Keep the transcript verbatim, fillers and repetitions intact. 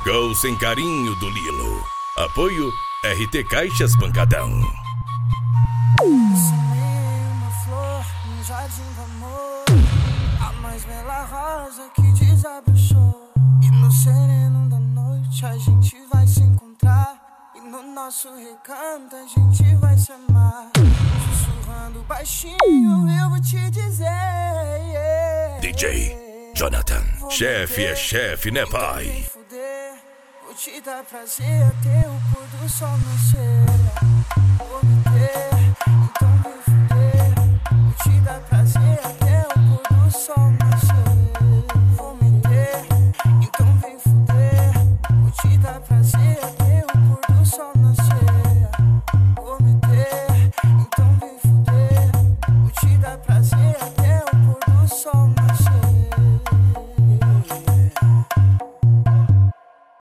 Gol sem carinho do Lilo. Apoio R T Caixas Pancadão. Semeia uma flor no jardim do amor, a mais bela rosa que desabrochou. E no sereno da noite a gente vai se encontrar, e no nosso recanto a gente vai se amar. Sussurrando baixinho eu vou te dizer, yeah. D J Jonathan, chefe é chefe, né pai? Vou te dar prazer até o pôr do sol nascer.